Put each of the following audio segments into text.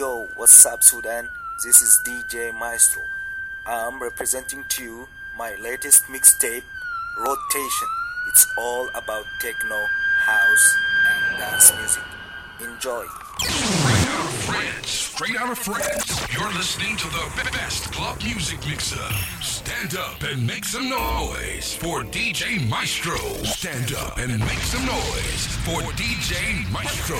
Yo, what's up, Sudan? This is DJ Maestro. I'm representing to you my latest mixtape, Rotation. It's all about techno, house, and dance music. Enjoy. Straight out of France. You're listening to the best club music mixer. Stand up and make some noise for DJ Maestro. Stand up and make some noise for DJ Maestro.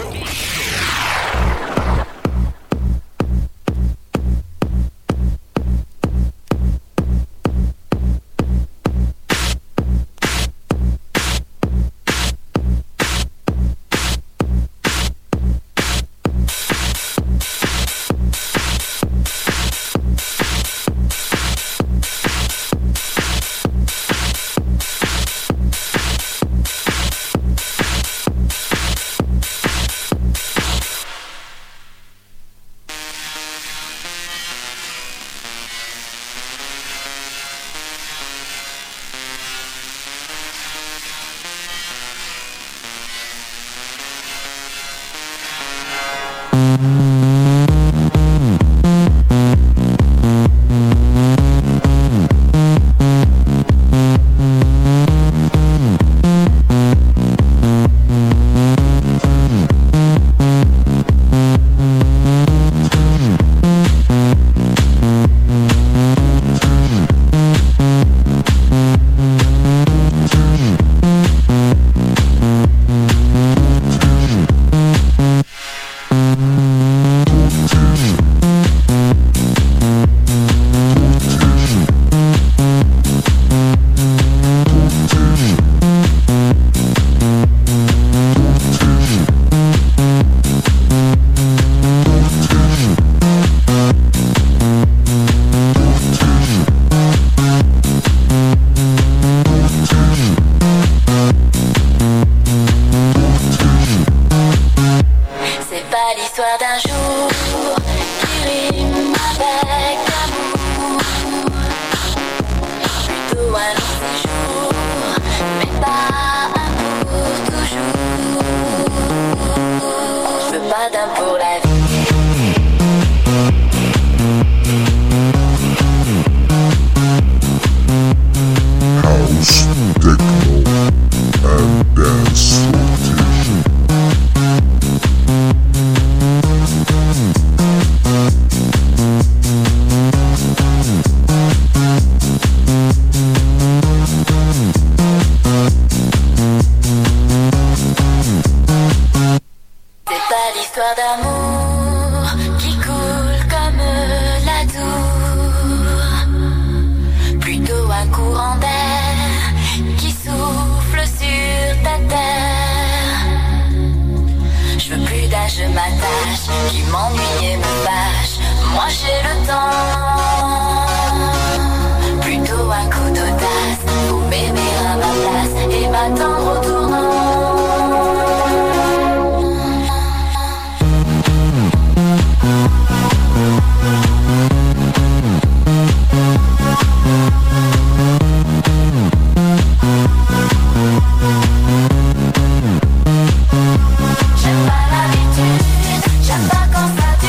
J'aime pas quand ça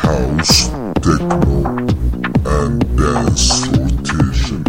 house, techno, and dance rotation.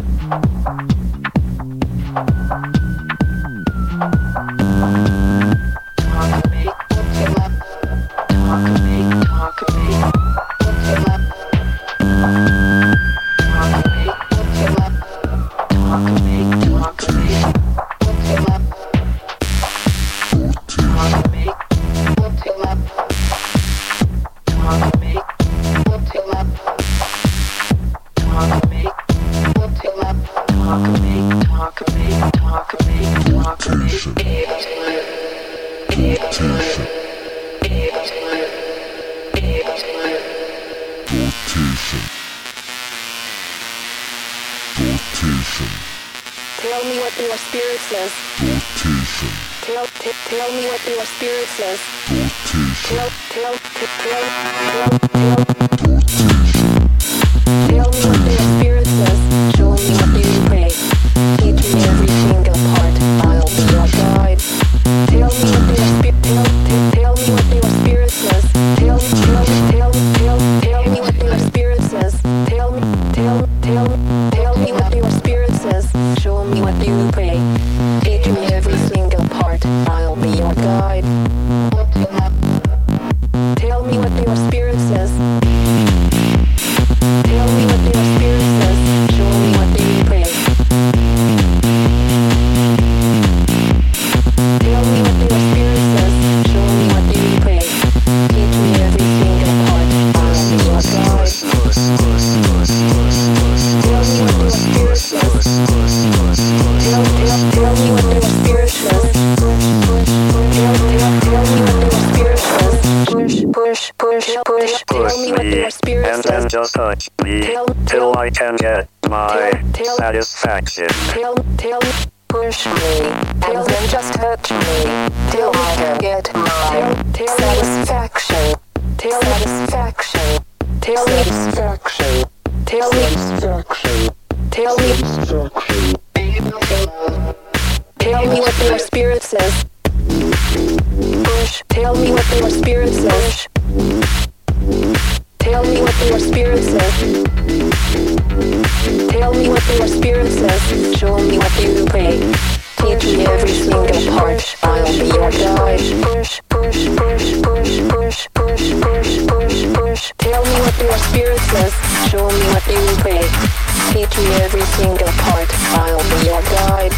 Tell me what your spirit says. Rotation. Tell me what your spirit says. Rotation. Tell me what your spirit says. Show me what you pray. Teach me every single part. I'll be your guide. Tell me what your spirit. Tell me what your spirit says. Tell me what your spirit says. Tell me what your spirit says. Show me what you pray. Teach me every single part. I'll be your guide. Tell me what your spirit says. Tell me what your spirit says. Show me what you pray. Tell me what your spirit says. Show me what you pray. Teach me every single part. I'll be your guide. Tell me what your spirit says. Tell me what your spirit says. Tell me what your spirit says. Push. Tell me what your spirit and says. then just touch me till I can get my satisfaction. Tell me, push me, and then just touch me till I can get my satisfaction. Tell me, tell me what your spirit says. Push. Tell me what your spirit says. Tell me what your spirit says. Tell me what your spirit says. Show me what you pray. Teach me every single part. I'll be your guide. Push. Tell me what your spirit says. Show me what you pray. Teach me every single part. I'll be your guide.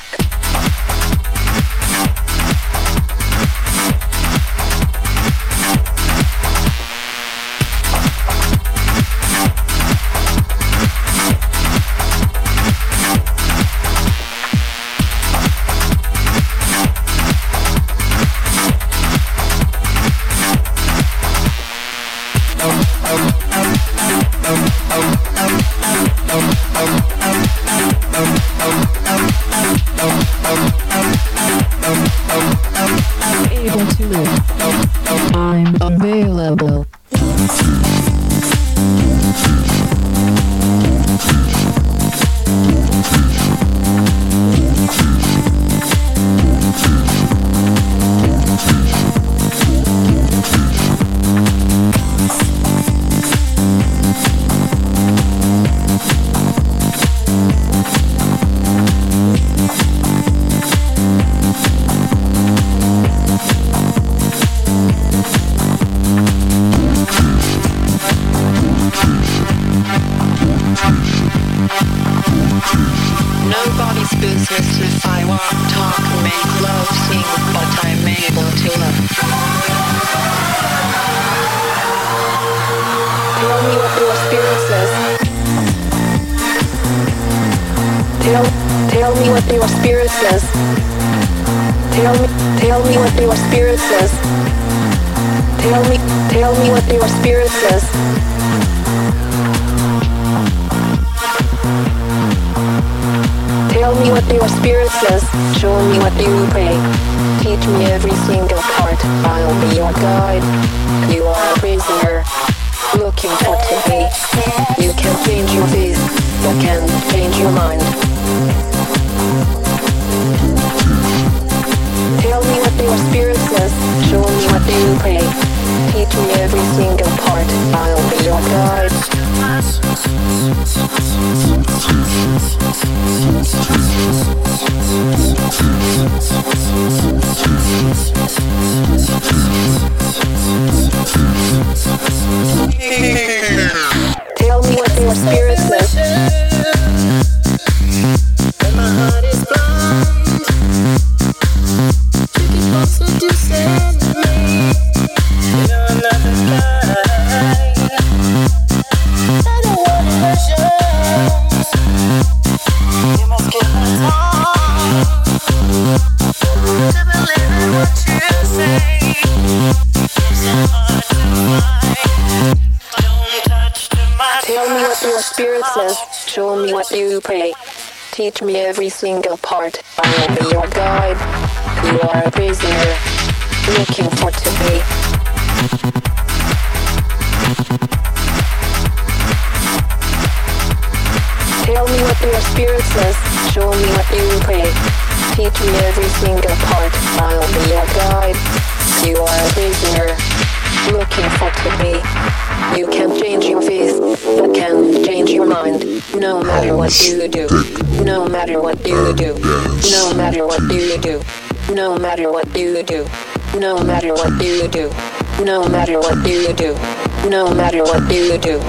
Able to live. I'm available. Nobody's business if I walk, talk, make love, sing, but I'm able to love. Tell me what your spirit says. Tell me what your spirit says. Tell me what your spirit says. Tell me what your spirit says. Tell me what your spirit says. Show me what you pray. Teach me every single part. I'll be your guide. You are a prisoner looking for today. You can change your face, but can't change your mind. Tell me what your spirit says. Show me what you pray. Teach Teach me every single part. I'll be your guide. Tell me what your spirit says. When my heart is blind, you keep on seducing me. You're another guy. I don't want illusions. You must get my time to believe in what you say. It's so hard to find. Don't touch the mind. Tell me what your spirit says. Show me what you pray. Teach me every single part. I will be your guide. You are a prisoner, looking for to be. Tell me what your spirit says. Show me what you pray. Teach me every single part. I'll be your guide. You are a prisoner, looking for to be. You can change your face, but can't change your mind. No matter what you do, no matter what you do, no matter what you do, no matter what you do, no matter what you do, no matter what you do, no matter what you do.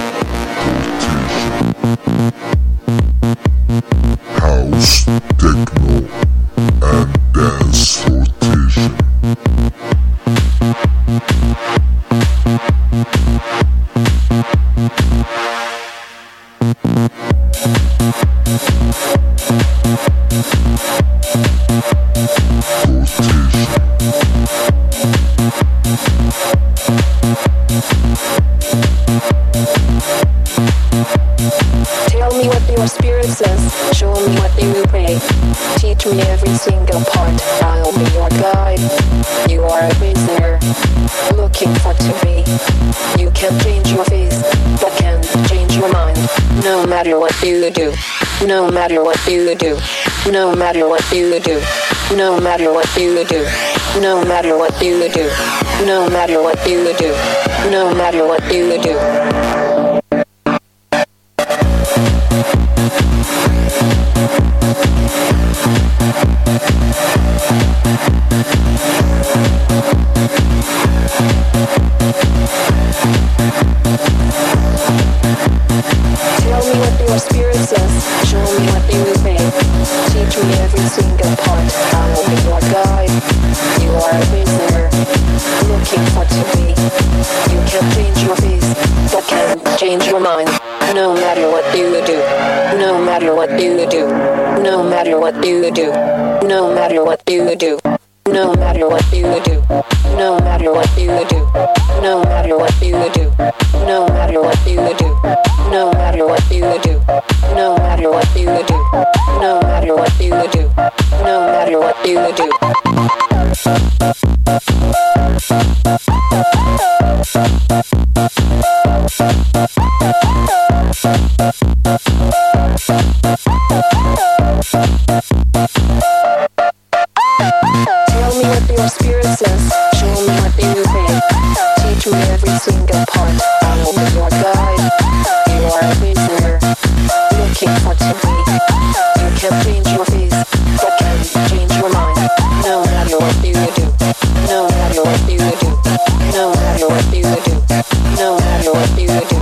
House, techno, and dance rotation. Tell me what your spirit says. Show me what you pray. Teach me every single part. I'll be your guide. You are a prisoner, looking for to be. You can change your face, but can't change your mind. No matter what you do, no matter what you do, no matter what you do, no matter what you do, no matter what you do, no matter what you do, no matter what you do. Tell me what your spirit says. Show me what you pray. Teach me every single part. I will be your guide. You are a prisoner, looking for to be. You can change your face, but can't change your mind. No matter what you do, no matter what you do, no matter what you do, no matter what you do, no matter what you do, no matter what you do, no matter what you do, no matter what you do, no matter what you do, no matter what you do, no matter what you do, no matter what you do. Tell me what your spirit says. Show me what you pray. Teach me every single part. I will be your guide. You are a prisoner, looking for to be. You can change your face, but can't change your mind. No matter what you do, no matter what you do, no matter what you do, no matter what you do.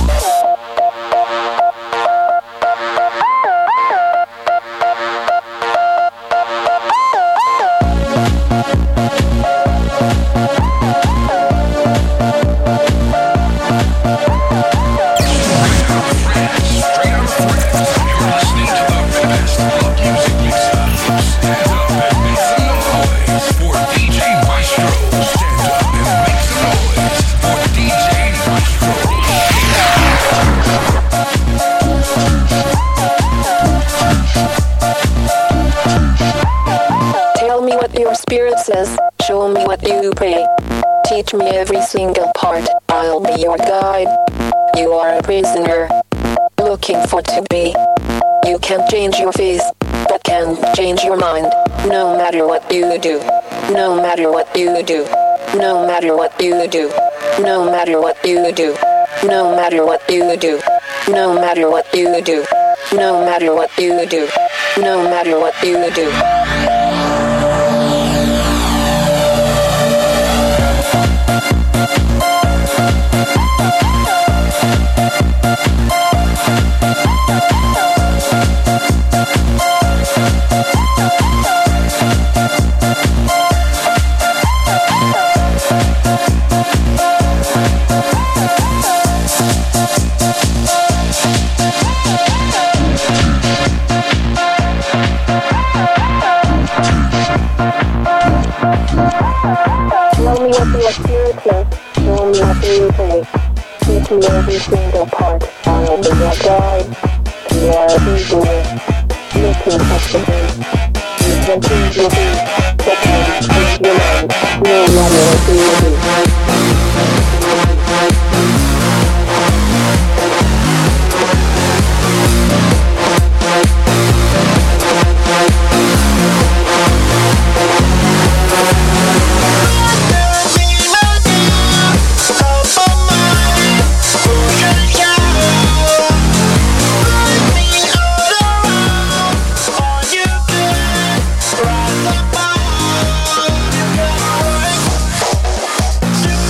Tell me what your spirit says. Show me what you pray. Teach me every single part. I'll be your guide. You are a prisoner, looking for to be. You can change your face, but can't change your mind. No matter what you do, no matter what you do, no matter what you do, No matter what you do. No matter what you do. No matter what you do. No matter what you do. No matter what you do. Tell me what your spirit is. Show me what you take. Teach me every single part. I'll be your guide. You are easily. You can touch the beat. You can choose your beat. So please change your mind. No matter what you do. Rise above.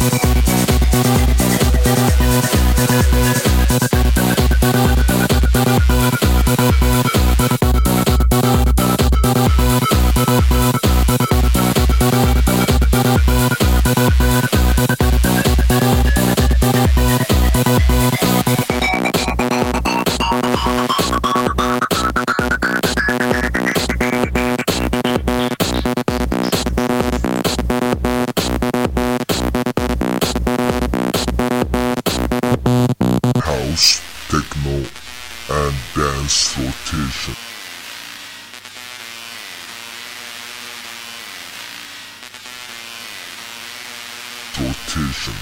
Rotation.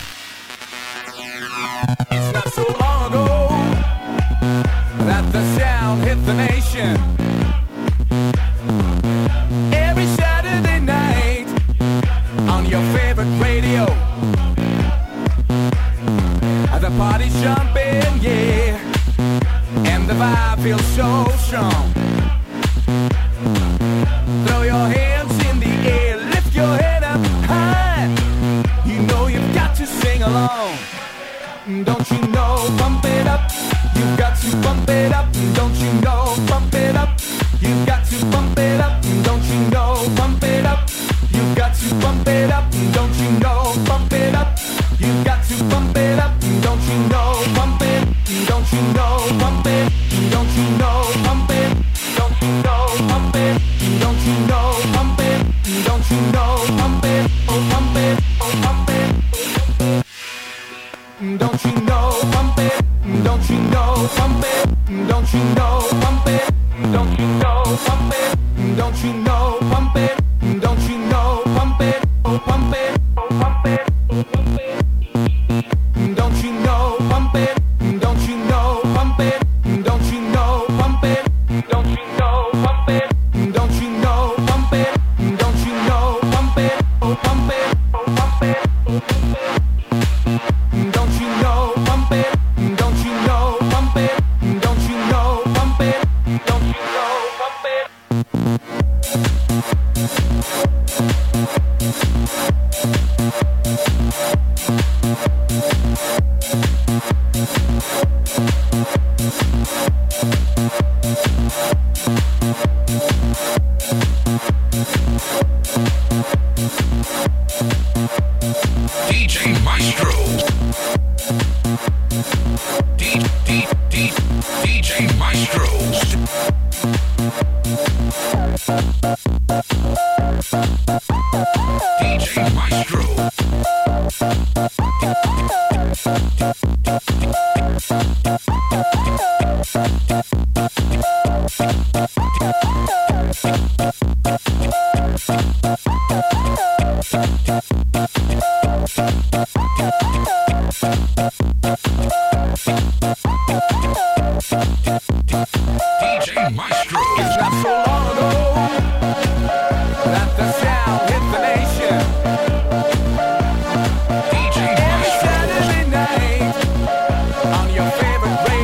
It's not so long ago that the sound hit the nation. Every Saturday night on your favorite radio, the party's jumping, yeah, and the vibe feels so strong. Throw your hands in the air, lift your head up high. You know you've got to sing along. Don't you know, bump it up. You've got to bump it up. Don't you know, bump it up. You've got to bump it up. Don't you know, bump it up. You've got to bump it up. Don't you know, bump it up. You've got to bump it up. Don't you know, bump it. Don't you know, bump it. Don't you know, bump it. Don't you know, bump it. Don't you know, bump it. Don't you know, bump it. Oh, bump it. Oh, bump it. Don't you know, bump it. Don't you know, bump it. Don't you know, bump it. Don't you know, bump it. Don't you know, bump it. Don't you know, bump it. Oh, bump it. Oh, bump it. Oh, bump it. Don't you know, bump it. Don't you know, bump it. Don't you know, bump it. Don't you know, bump it. Don't you know, bump it. Don't you know, bump it. Oh, bump it. Oh, bump it. Oh, bump it. Don't you know, bump it. Don't you know, bump it. Don't you know, bump it. Don't you know, bump it. DJ Maestro. DJ Maestro. DJ Maestro. DJ Maestro. It's not so long ago that the sound hit the nation. DJ Every Maestro. Saturday night on your favorite radio.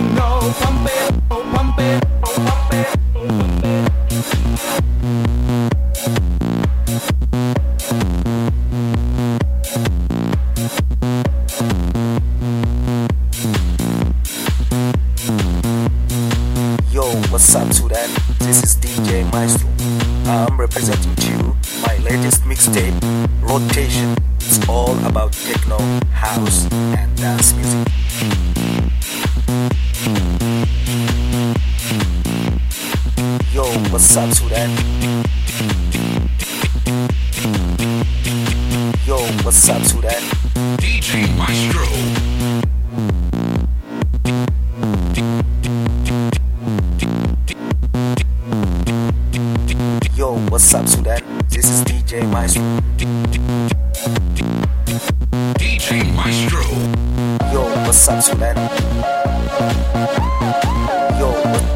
you know, pump it, oh pump it, oh pump it, oh pump it. Yo, what's up to that? This is DJ Maestro. I'm representing to you my latest mixtape, Rotation. It's all about techno, house, and dance music. Yo, what's up to that? Yo, what's up to that? DJ Maestro. Yo, what's up, Sudan? This is DJ Maestro. DJ Maestro. Yo, what's up, Sudan? Yo,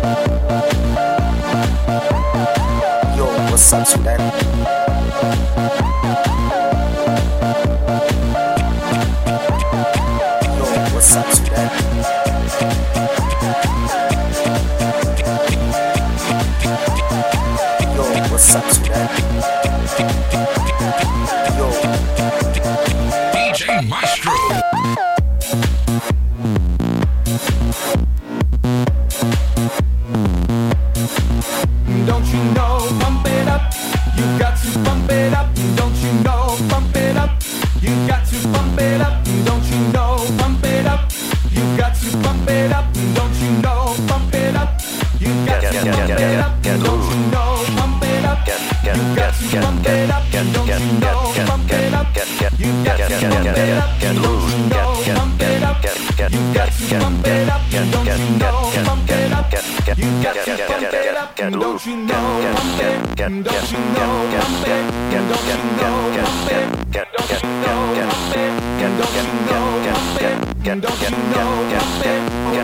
what's up, Sudan? Yo, what's up, Sudan? Yo, what's up, Sudan? Yo, DJ Maestro. Don't you know, pump it up. You got to pump it up. Don't you know, pump it up. You got to pump it up. Don't you know, pump it up. You got to pump it up. Don't you know, pump it up. You got to pump it up. Don't you know, pump it up. You got to pump it up. Don't you know, pump it up. You got to pump it up. Don't you know, pump it up. You got to pump it up. Don't you know, pump it up. You got to pump it up. Don't you know, pump it. Don't you know, pump it. Don't you know, pump it. Don't you know, pump it. Don't you know, pump it. Don't you know, pump it.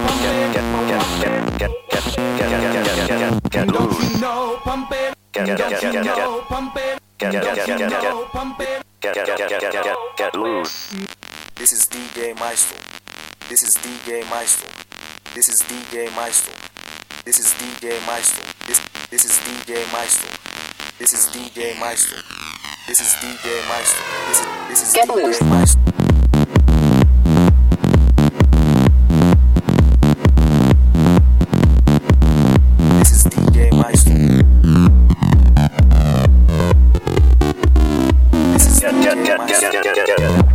Don't you know, pump it. Don't you know, pump it. Don't you know, pump it. Get loose. this is DJ Maestro. This is DJ Maestro. This is DJ Maestro. This is DJ Maestro. This is DJ Maestro. This is DJ Maestro. This is DJ Maestro. This is Get DJ loose. Maestro. This is DJ Maestro. This is DJ Maestro.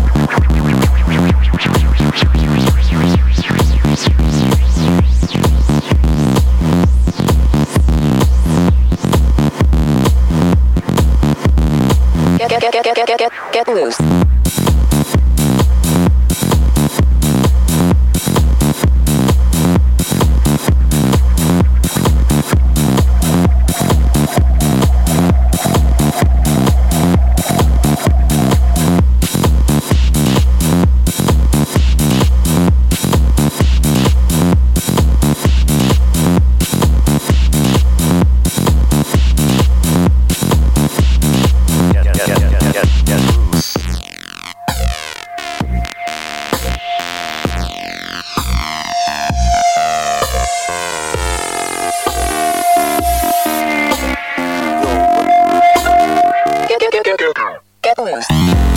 Get loose. Get loose.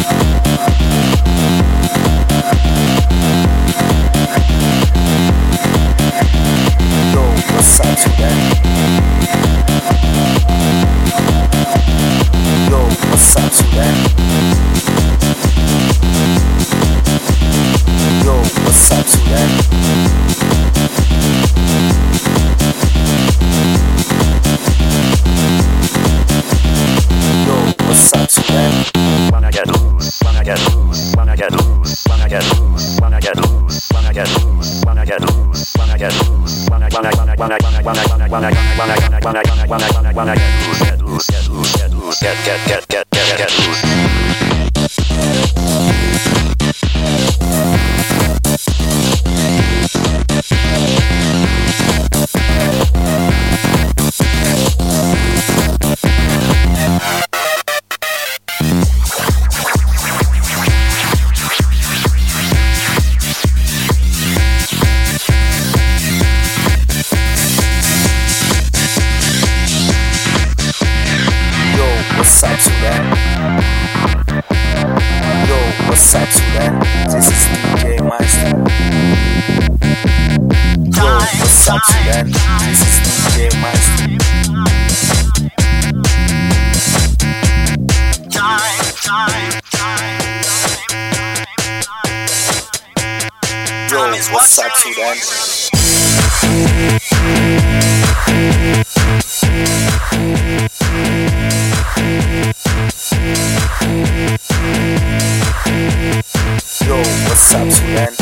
Yo, what's up to that? Yo, what's up to that? Yo, what's up to that? Yo, what's up to that? Wanna get loose, wanna get loose, wanna get loose, wanna get loose, wanna get loose, wanna get loose, wanna get loose, wanna get loose, wanna get loose, get loose, get loose, get loose. up, Sudan? This is DJ Maestro. Yo, what's up, Sudan? Yo, what's up, Sudan?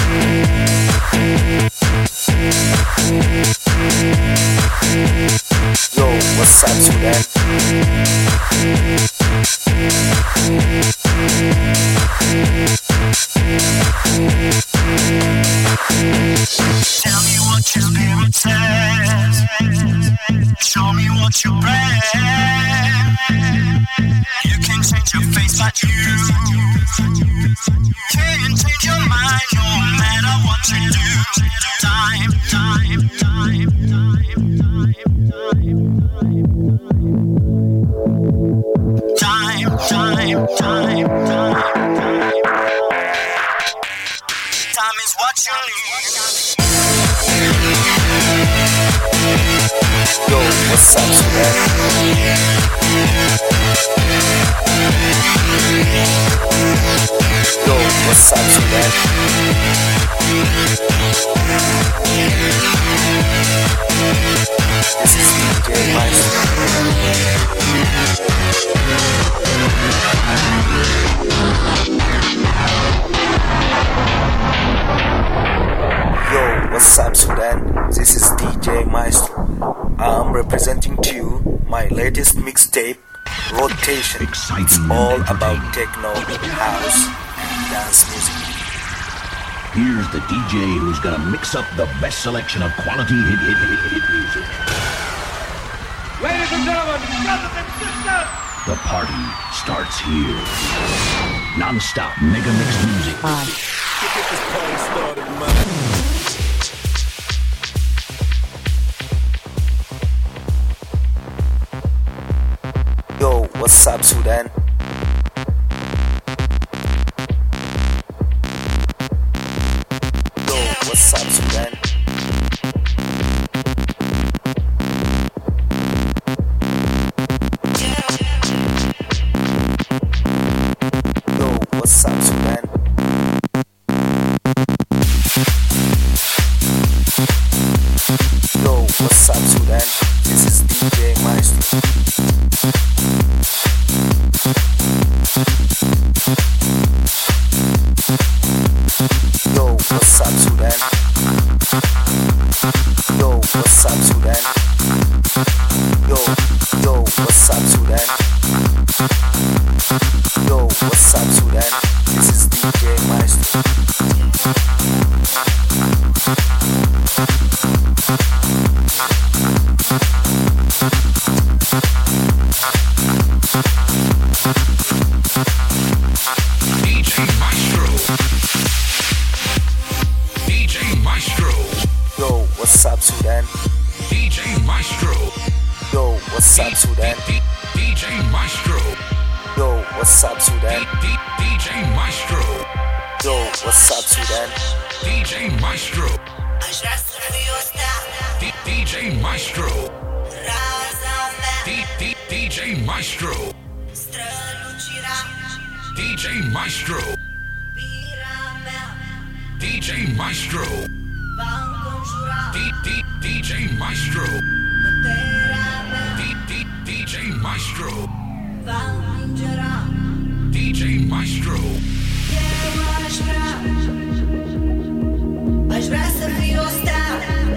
Yo, what's up, Sudan? Tell me what your spirit says. Show me what you bring. You can change your face, but you can't change your mind no matter what you do. Time, time, time, time, time, time, time, time. Time is what you need. Yo, what's up, Sudan? Yo, what's up, Sudan? This is DJ Maestro. Yo, what's up, Sudan? This is DJ Maestro. I'm representing to you my latest mixtape, Rotation. It's all about techno, house, and dance music. Here's the DJ who's gonna mix up the best selection of quality hit music. Ladies and gentlemen, brothers and sisters, The party starts here. Non-stop mega mix music. Yo, what's up, Sudan? Yo, what's up, Sudan? Yo, what's up, Sudan? Yo, what's up, Sudan? This is DJ Maestro. Yo, what's up, Sudan? Yo, what's up, Sudan? Yo, what's up, Sudan? Yo, what's up, Sudan? This is DJ Maestro. DJ Maestro. DJ Maestro. Yo, what's up, Sudan? DJ Maestro. Yo, what's up, Sudan? DJ Maestro. Yo, what's up, Sudan? DJ Maestro. Yo, what's up, Sudan? DJ Maestro. DJ Maestro. DJ Maestro. DJ Maestro. DJ Maestro. DJ Maestro. DJ Maestro. DJ Maestro. Aș vrea să fii o stea,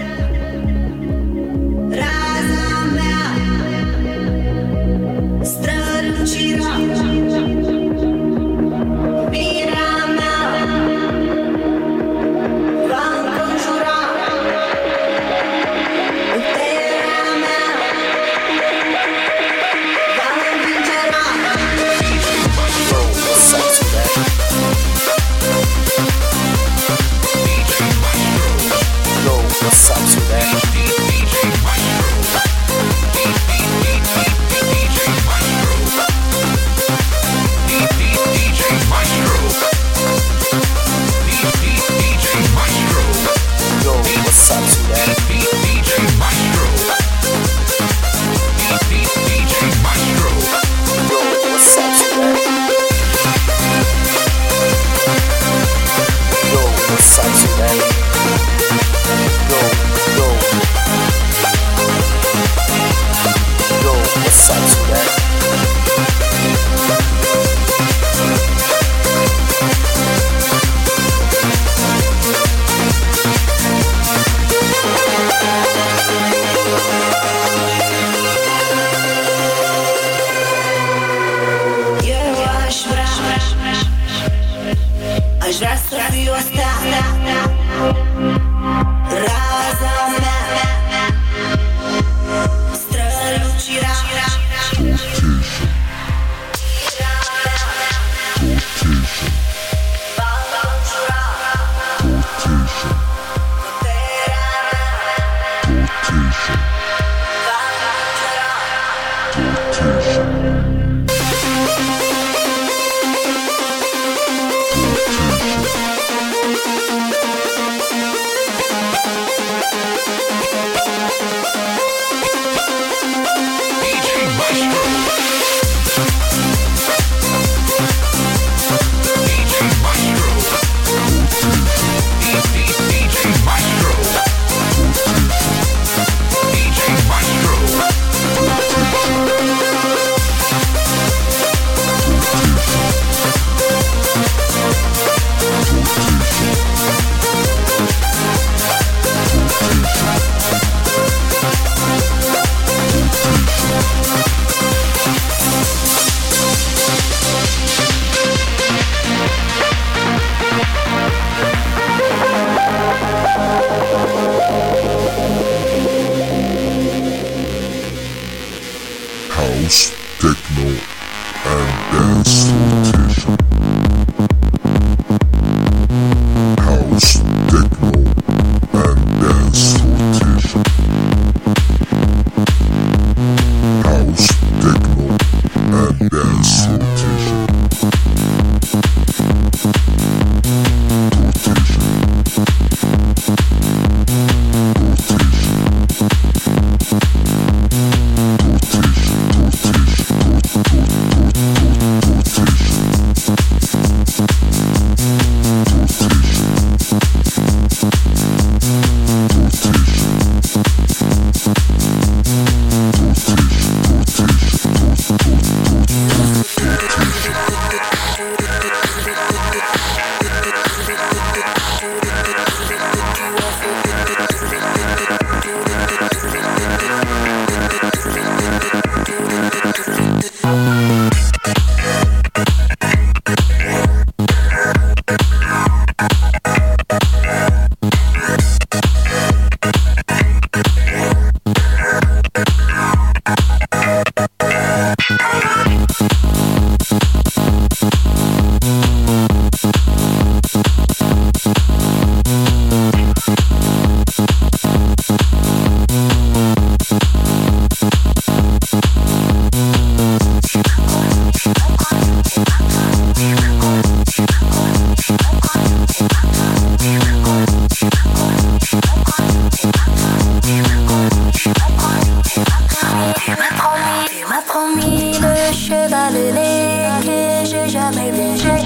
raza mea, strălucirea, iubirea mea, va înconjura, puterea mea, va învingera. Yo, what's up, Sudan? Yo, what's up, Sudan? Yo, what's up, Sudan?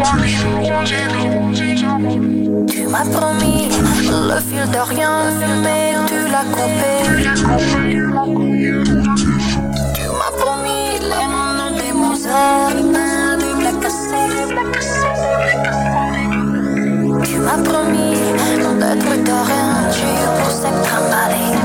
Tu m'as promis le fil de rien, mais tu l'as coupé. Tu m'as promis les noms des Mozart, mais tu l'as cassé. Tu m'as promis d'être de rien, tu pour se trimballer.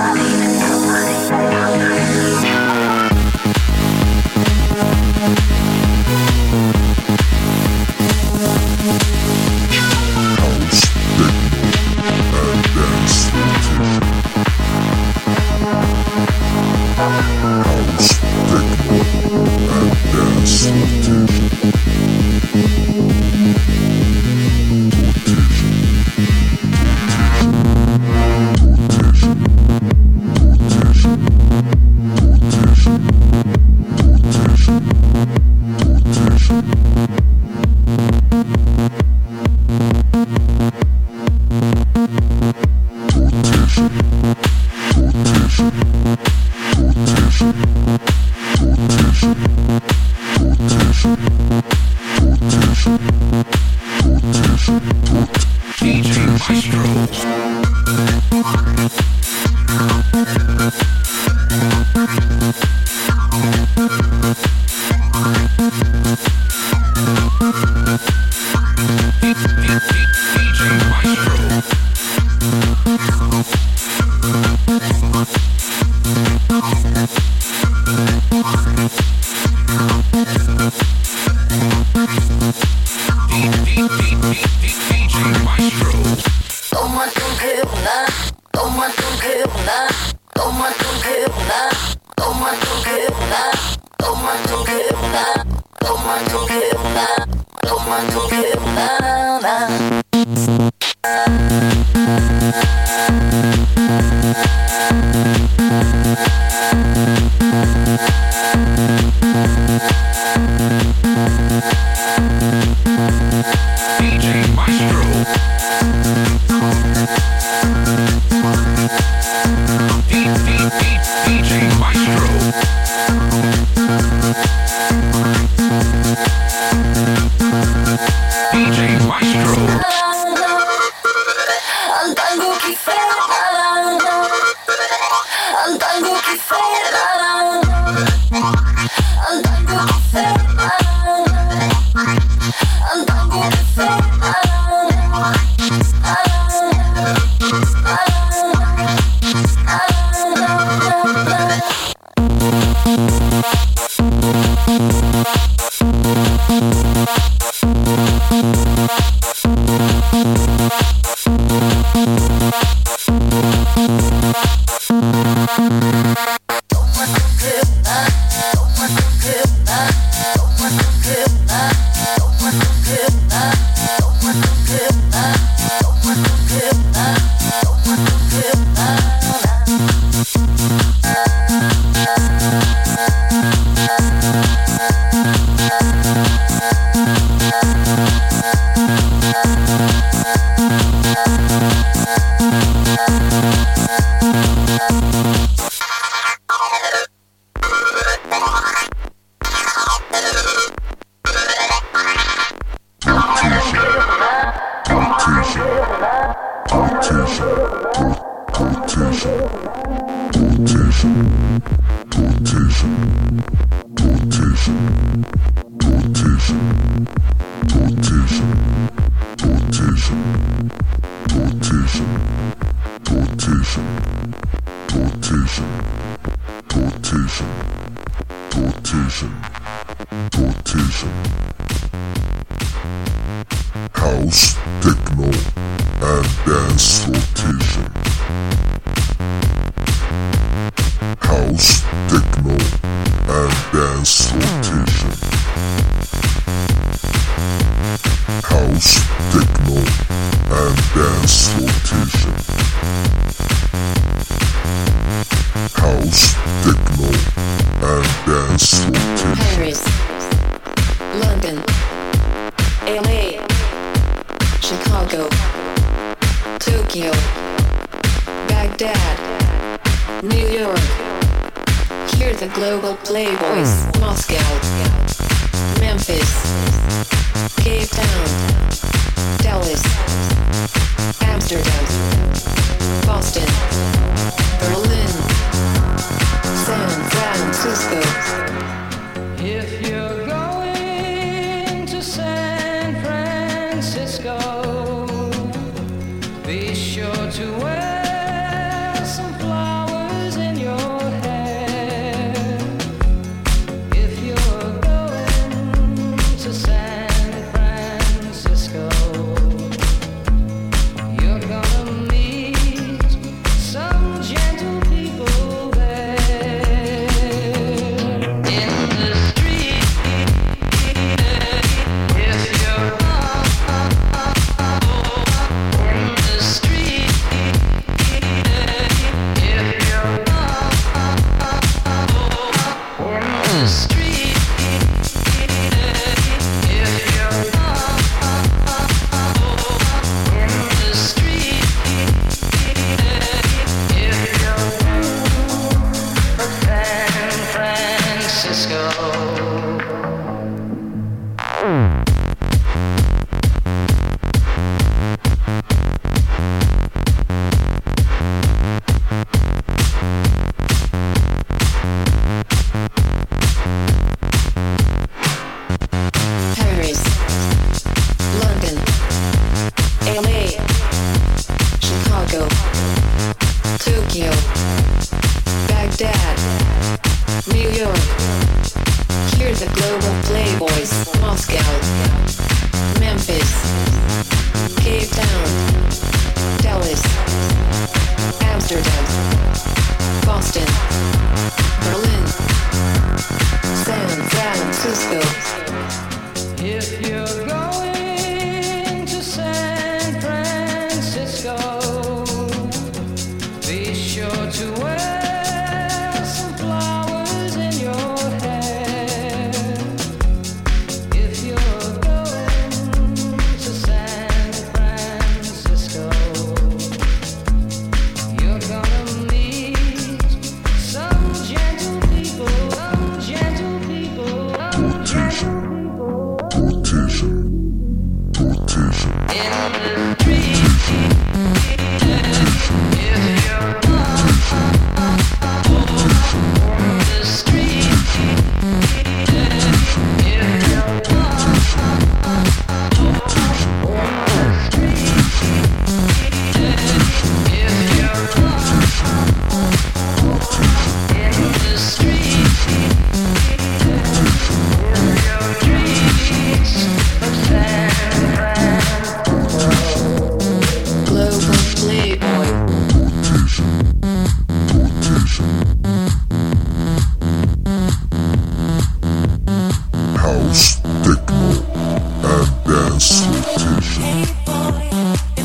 House, techno, and dance rotation. House, techno, and dance rotation. House, techno, and dance rotation. House, techno, and dance rotation. Paris, London, LA, Chicago, Tokyo, Baghdad, New York. Hear the global playboys. Moscow, Memphis, Cape Town, Dallas, Amsterdam, Boston, Berlin, San Francisco. If you're going to San Francisco, be sure to wear some flowers in your hair. If you're going to San Francisco, you're gonna meet some gentle people there. In the street, if you're in the street, if you're in the street, if you're in the street, if you're San Francisco. Paris, London, LA, Chicago, Tokyo, Baghdad, New York. Hear the global playboys. Moscow, Memphis, Cape Town, Dallas, Amsterdam, Boston, Berlin, San Francisco. If you're going to San Francisco, be sure to wear some flowers in your hair. If you're going to San Francisco, you're gonna meet some gentle people, some gentle people, some gentle people. Rotation. Rotation. In the street, if you're in the street, if you're in the street, Global playboy. House, techno, and dance rotation.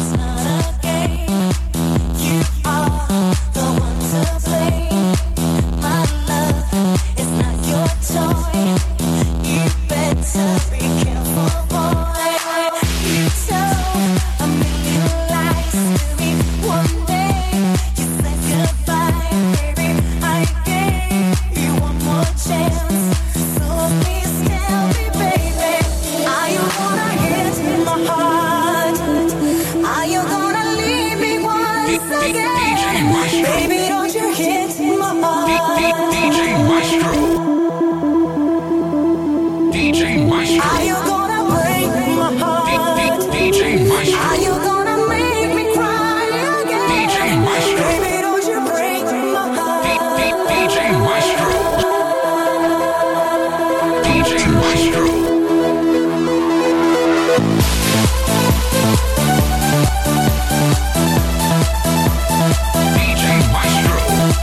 Baby, don't you hit my heart. DJ Maestro. DJ Maestro. Are you gonna break my heart? DJ Maestro. Are you gonna make me cry again? DJ Maestro. Baby, don't you break my heart. DJ Maestro. DJ Maestro. DJ Maestro.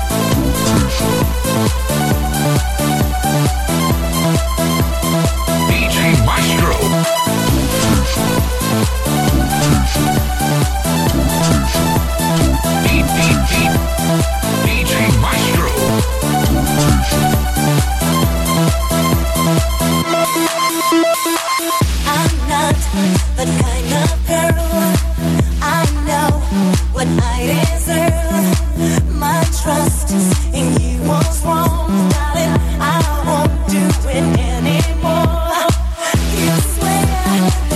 DJ Maestro. DJ Maestro. I'm not the kind of girl. I know what I deserve. My trust in you was wrong, darling. I won't do it anymore. You swear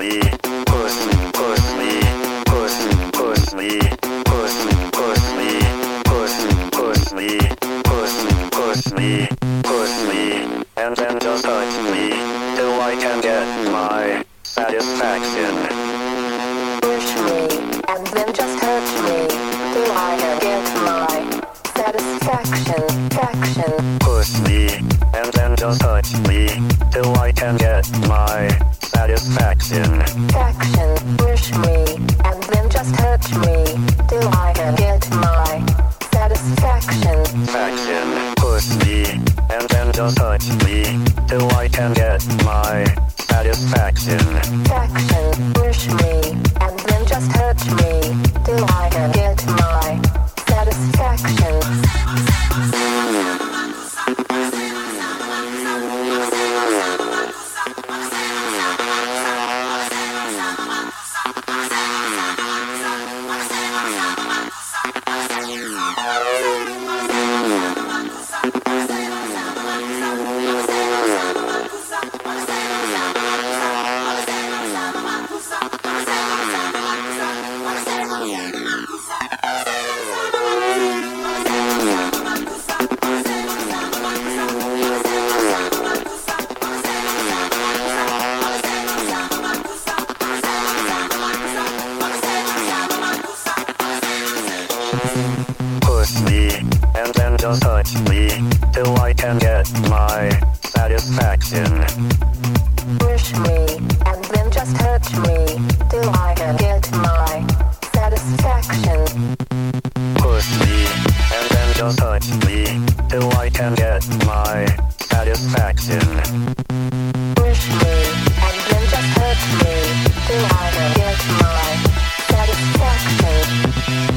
and then just touch me till I can get my satisfaction. Push me, and then just touch me till I can get my satisfaction. Faction. Push me, and then just touch me till I can get my satisfaction. Faction. Push me, and then just touch me till I can get my satisfaction. Faction. Push me, and then just touch me till I can get my satisfaction. Faction. Push me, and then just touch me till I can get my satisfaction. Push me, and then just touch me till I can get my satisfaction. Push me, and then just touch me till I can get my satisfaction. Push me, and then just touch me till I can get my satisfaction. Push me, and then just touch me till I can get my satisfaction.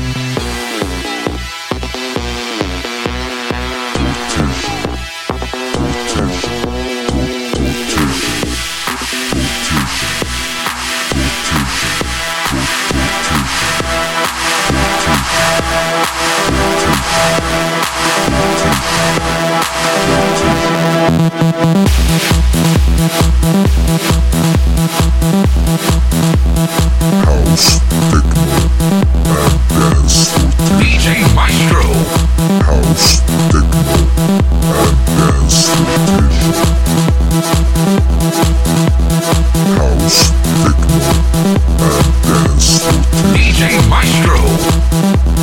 House, techno, and dance rotation. DJ Maestro. House, techno, and dance rotation. House, techno, and dance rotation. DJ Maestro.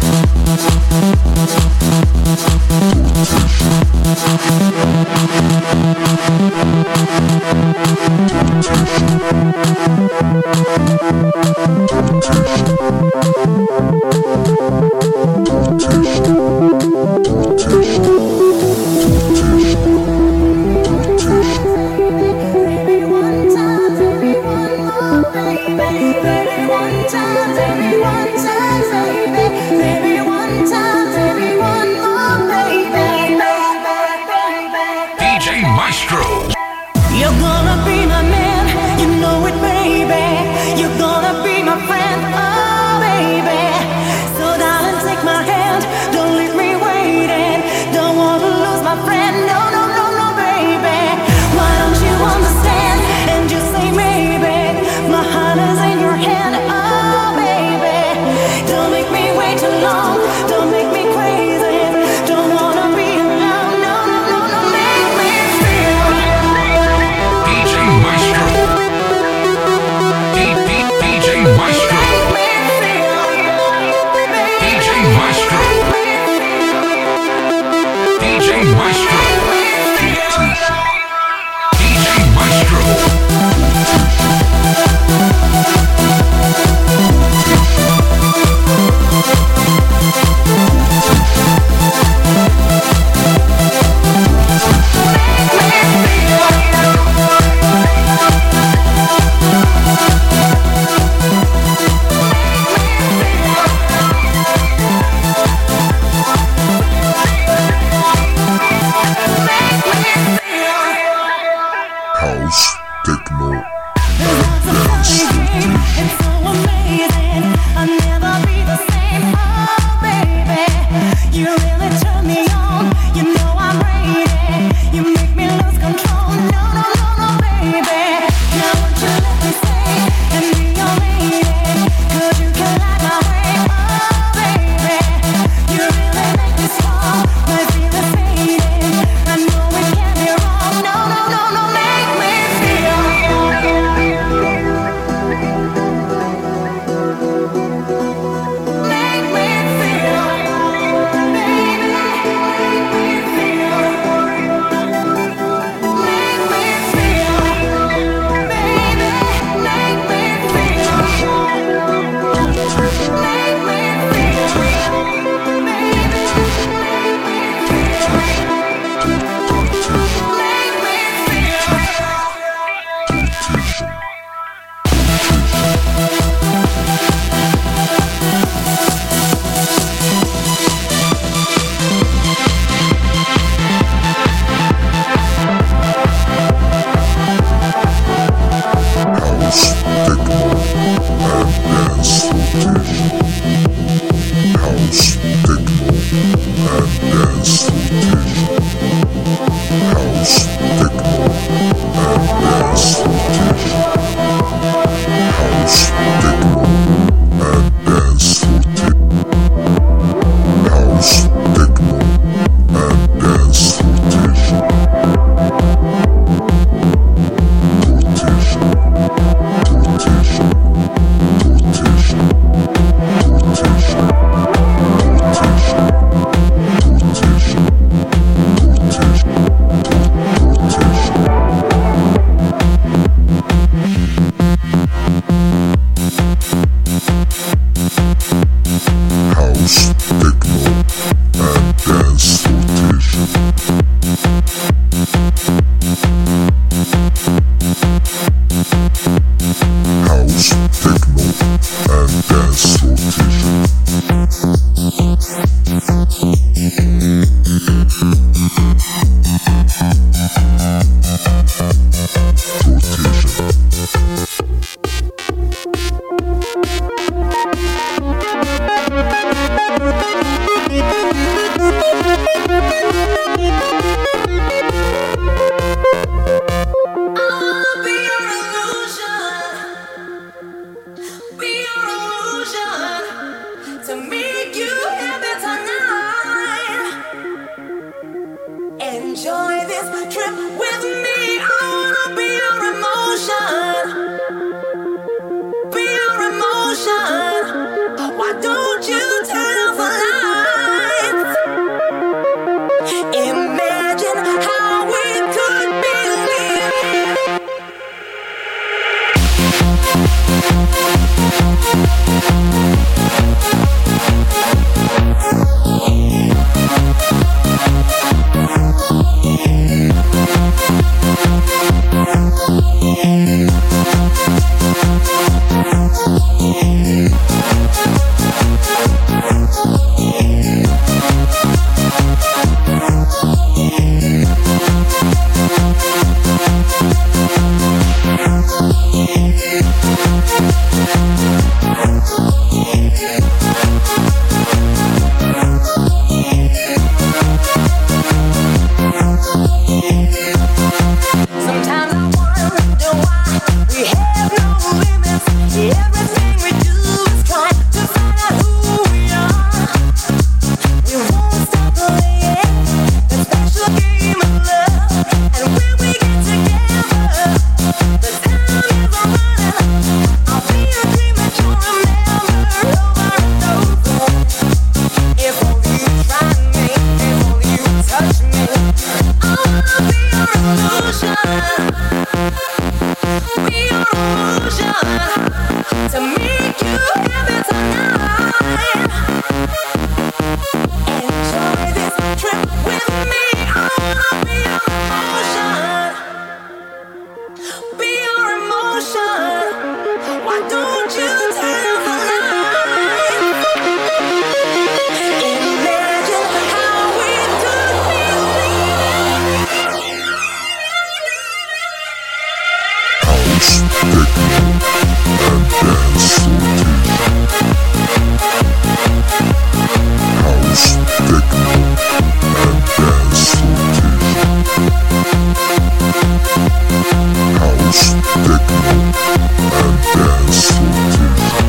DJ Maestro. You're gonna be my man, you know it, baby. You're gonna be my friend, oh baby. So darling, take my hand, don't leave me waiting. Don't wanna lose my friend, no, no, no, no, baby. Why don't you understand and just say maybe? My heart is in your hand, oh baby. Don't make me wait too long, don't make me crazy. Don't wanna be alone, no, no, no, no, make me feel. DJ Maestro. DJ Maestro. DJ Maestro. DJ Maestro. DJ Maestro. House, techno, It's so amazing, I'll never be the same, oh baby. You really turn me on, you know I'm ready. You make me lose control, no, no, no, no, baby. Now won't you let me say to make you happy tonight. Enjoy this trip with me. I wanna be your emotion. Be your emotion. Why don't you turn off the lights? Imagine how we could be living. Sometimes I wonder why we have no limits. Everything we do is try to find out who we are. We won't stop playing the special game of love. And when we get together, the time is running. I'll be a dream that you'll remember over and over. If only you try me, if only you touch me, I wanna be your illusion. Be your illusion to make you happy tonight. Enjoy this trip with me. I wanna be your emotion. Be your emotion. Why don't you turn off the lights? Imagine how we could be living. House, techno, and dance rotation. House, techno, and dance rotation. House, techno, and dance rotation.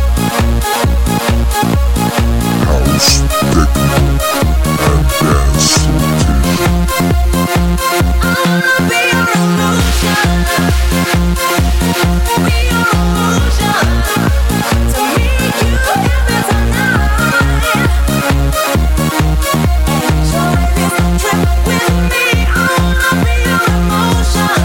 House, techno, and dance rotation. I wanna be your illusion. Be your illusion to make you happy tonight. Enjoy this trip with me. I wanna be your emotion.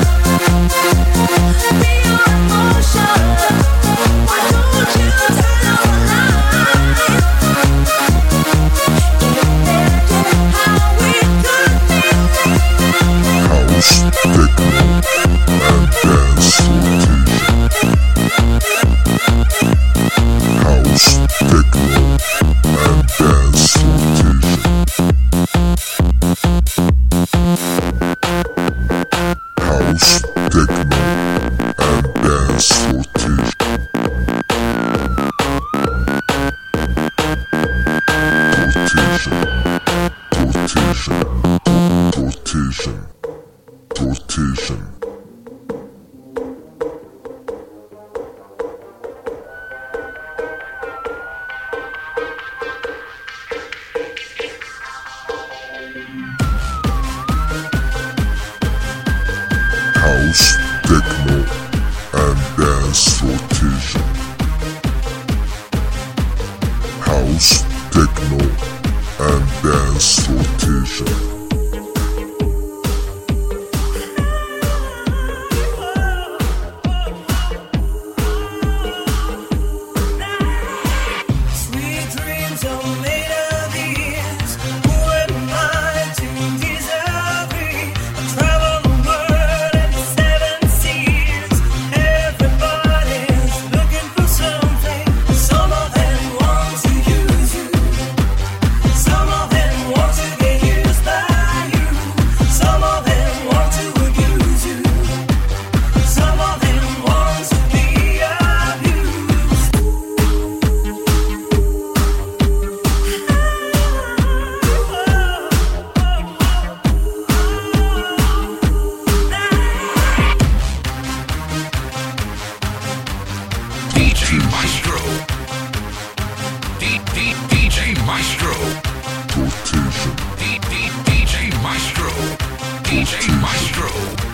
Be your emotion. Why don't you turn off the lights? Imagine how we could be living. House, techno, and dance rotation. House, techno, and dance rotation. House, techno, and dance rotation. Rotation, rotation, rotation. House, techno, and dance rotation. House, techno, and dance rotation. Sweet dreams are made of these. Who am I to disagree? I travel the world and the seven seas. Everybody's looking for something. Some of them want to use you. Some of them want to get used by you. Some of them want to abuse you. Some of them want to be abused. DJ Maestro. DJ DJ Maestro. Rotation. DJ Maestro. DJ Maestro.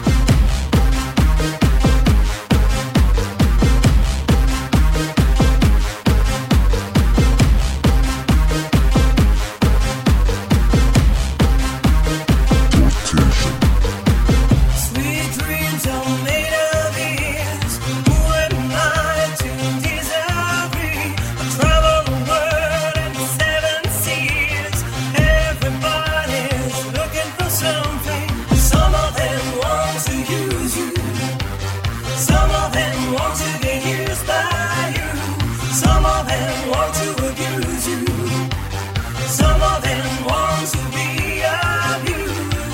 Sweet dreams are made of ears. Who am I to disagree? I travel the world and the seven seas. Everybody's looking for something. Some of them want to use you. Some of them want to get used by you. Some of them want to abuse you. Some of them want to be abused.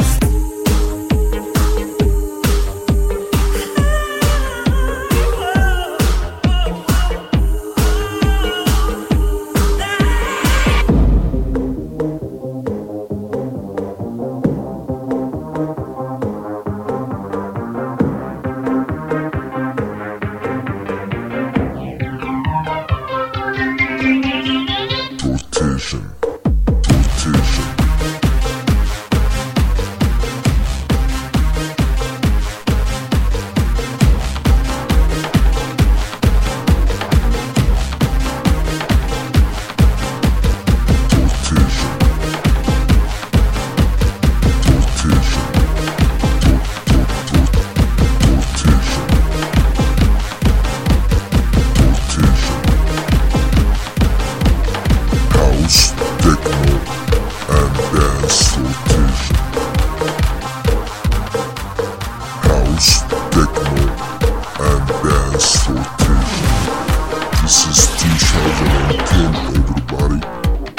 Rotation. Rotation. House, techno, and dance rotation. House, techno, and dance rotation. This is 2010, everybody.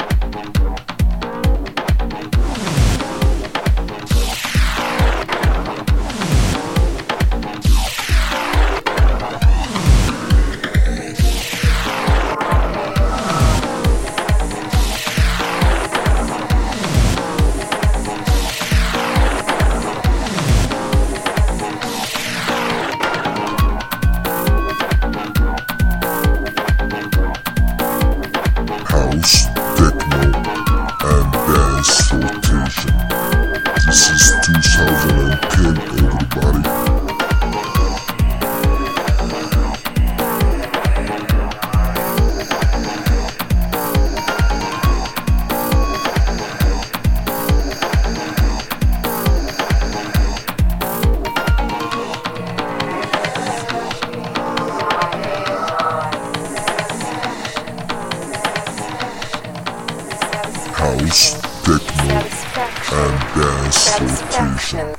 House, techno, and dance rotation. This is 2010, everybody. House, techno, and dance rotation.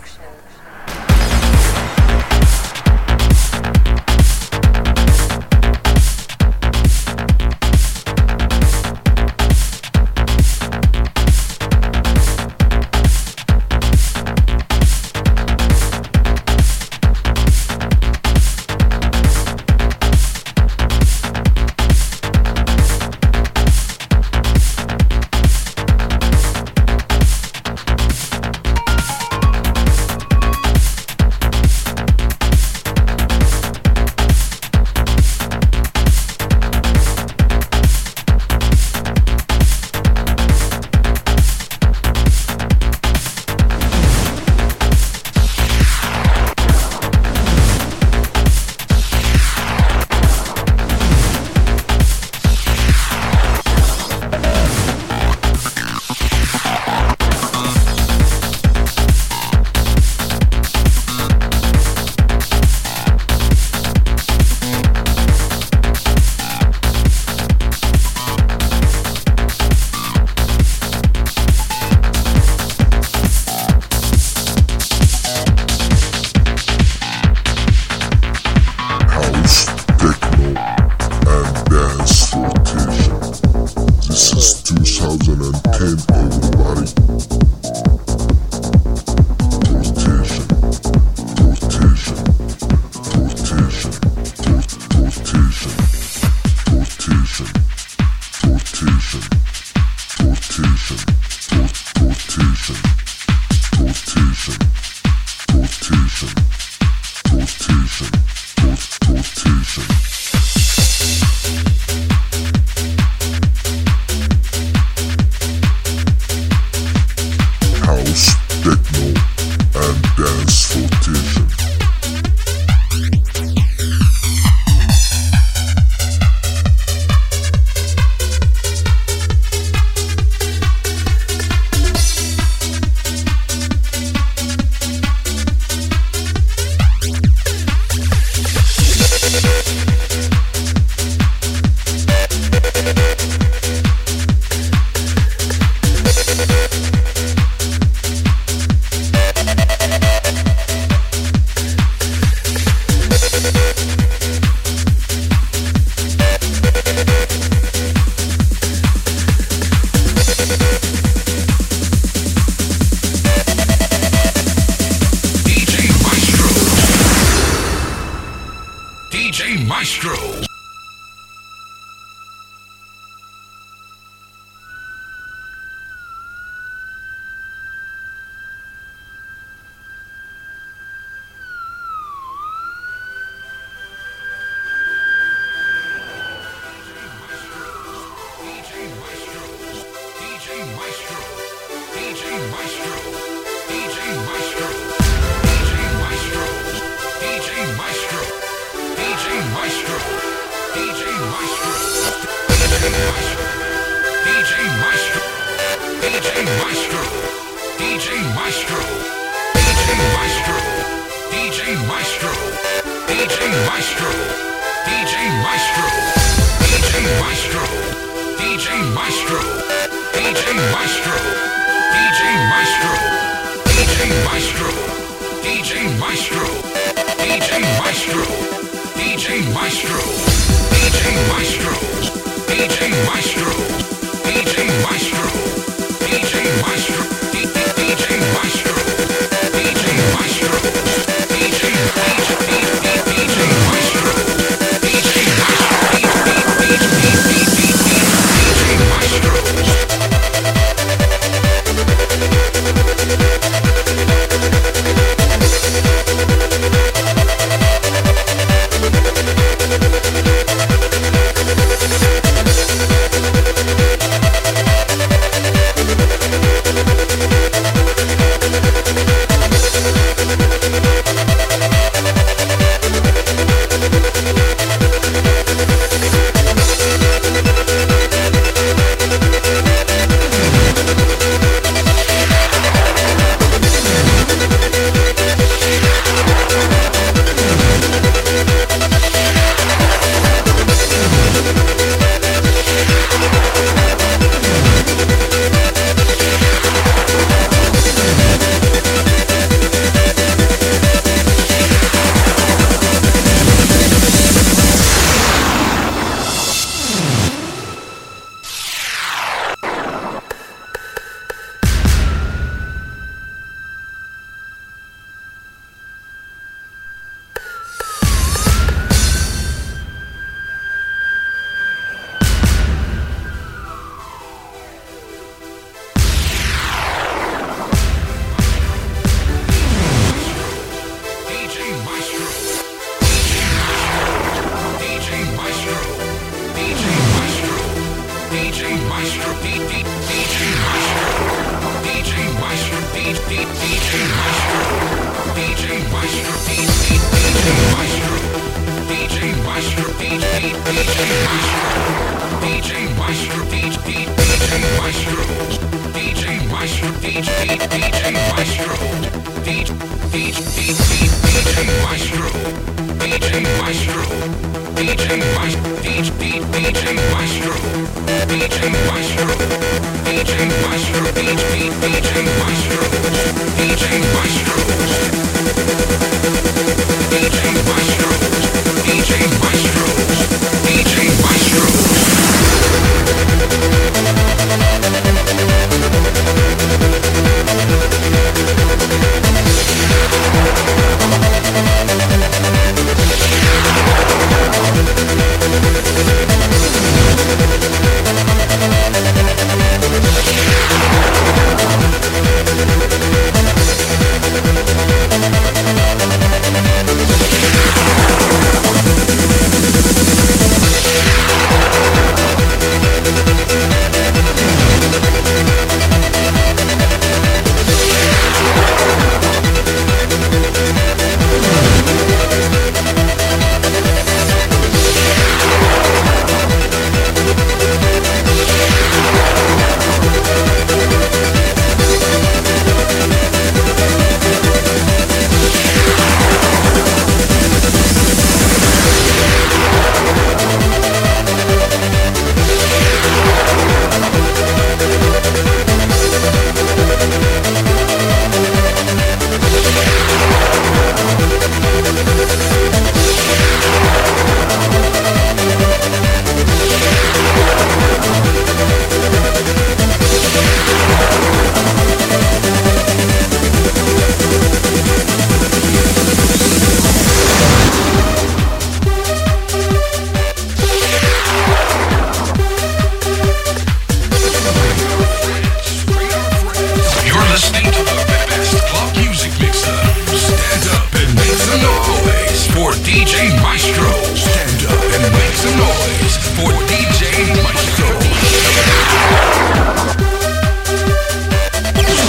DJ Maestro.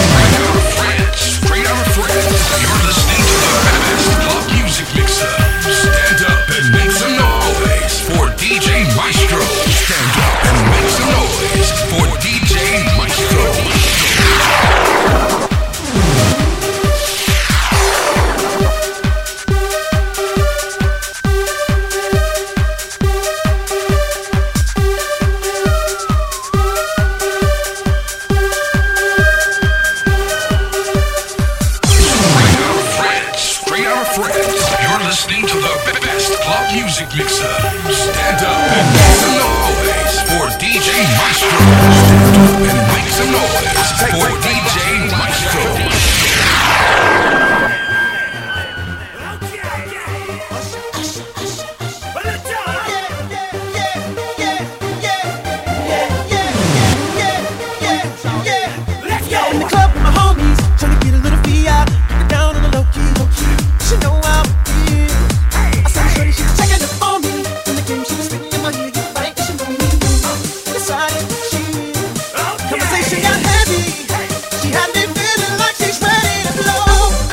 Maestro. Stand up and make some noise for DJ Maestro. In the club with my homies, trying to get a little fee out. Keep it down on the low key. She know how it is. I saw her shorty, she was checking up on me. In the game, she was spitting in my ear. You right, and she know me. Decided she conversation got heavy. She had me feeling like she's ready to blow.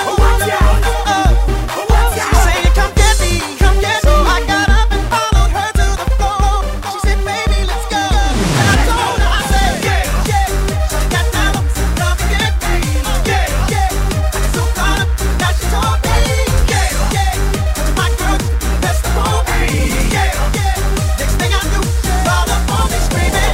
She was saying, come get me, come get me. So I got up and followed her to the floor. She said, baby, let's go. And I told her, I said, yeah. So I got down, come get me. I get so caught up that she told me. My girl, that's the whole thing. Next thing I knew, she was all up on me screaming.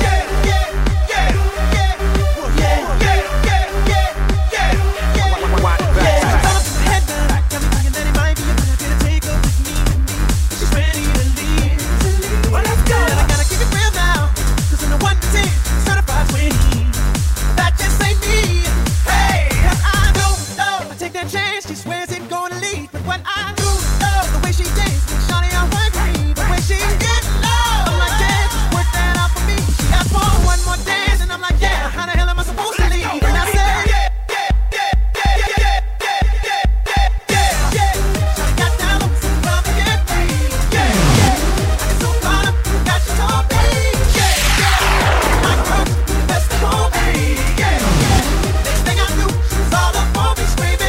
She swears it's gonna lead, but what I do love the way she dances, shawty I want me, the way she get low. I'm like, yeah, just work that out for me. She asked for one more dance, and I'm like, yeah, how the hell am I supposed to leave? And I said, shawty got down, so come and get me. I get so caught up, got you told me. My girl, the best of all me. Next thing I knew, she was all up on me screaming.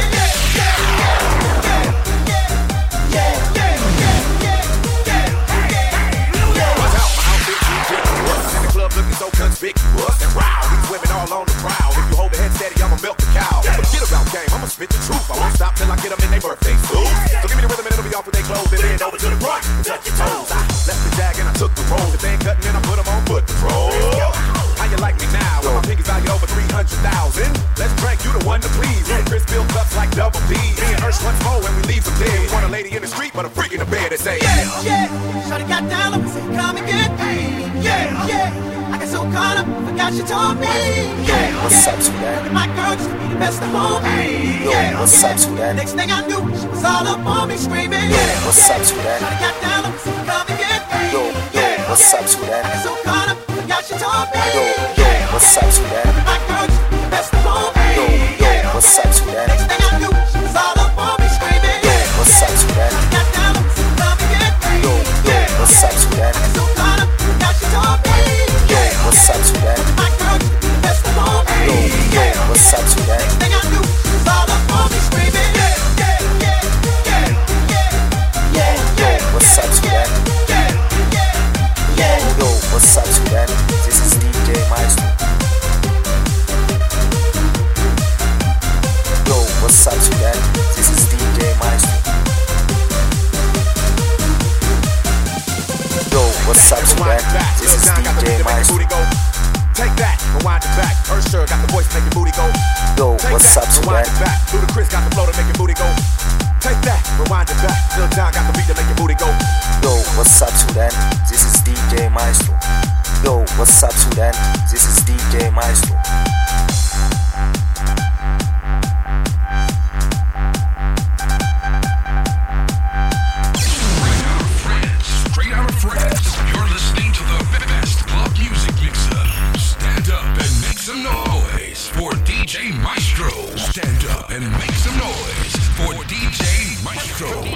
So conspicuous and round. These women all on the prowl. If you hold the head steady, I'ma milk the cow. Forget about game, I'ma spit the truth. I won't stop till I get them in their birthday suit. So give me the rhythm and it'll be off with their clothes. And then over to the front and touch your toes. I left the jag and I took the roll. If they ain't cutting in, I put them on foot patrol. How you like me now? When my pinky's valued over 300,000. Let's drink, you the one to please. Chris fill cups like double D. Me and Ursh once more when we leave them dead. We want a lady in the street, but a freak in the bed that say, Shawty got down, and said, come and get me. I got so caught up, forgot she told me. What's up, Sudan? My girl just to be the best of all me. What's up, Sudan? Next thing I knew, she was all up on me screaming. What's up, Sudan? Shawty got down, and said, come and get me. What's up, Sudan? I got so caught up, forgot she told me. What's up, Sudan? My girl just to be the best of all me. What's up, Sudan? Next thing I knew, she was all up on me screaming. What's up, Sudan? Shawty got down, and said, come and get me. What's up, Sudan? I got so caught up, forgot she told me. What's up, Sudan? My girl just to be the best of all me. What's up, Sudan? Next thing I knew, she was all up on me screaming. What's up, Sudan? What's up, Sudan? This is DJ Maestro. What's up, Sudan? This is DJ Maestro. What's up, Sudan? This is DJ Maestro. Take that, rewind it back. Ursher got the voice to make your booty go. What's up, Sudan? Rewind it back. Ludacris got the flow to make your booty go. Take that, rewind it back. Lil Jon got the beat to make your booty go. What's up, Sudan? This is DJ Maestro. What's up, Sudan? This is DJ Maestro. Straight out of France, you're listening to the best club music mixer. Stand up and make some noise for DJ Maestro. Stand up and make some noise for DJ Maestro.